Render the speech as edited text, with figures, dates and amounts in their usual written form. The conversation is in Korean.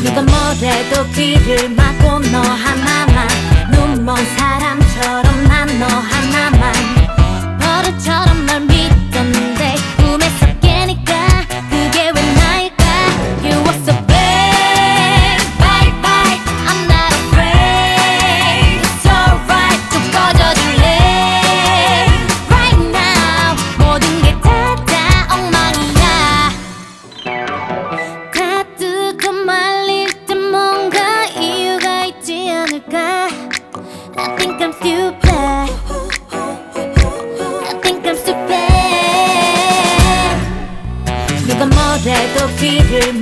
누가 뭐래도 귀를 막고 너 하나만, 눈먼 사람처럼 난 너 하나만. 버릇처럼 널 믿었는데 꿈에서 깨니까 그게 왜 나일까. You were so bad, bye bye. I'm not afraid, it's alright. 또 꺼져줄래 right now. 모든 게 다 엉망이야. 가득한 말일 때 뭔가 이유가 있지 않을까. I think I'm stupid, I think I'm stupid. 누가 뭐래도 귀를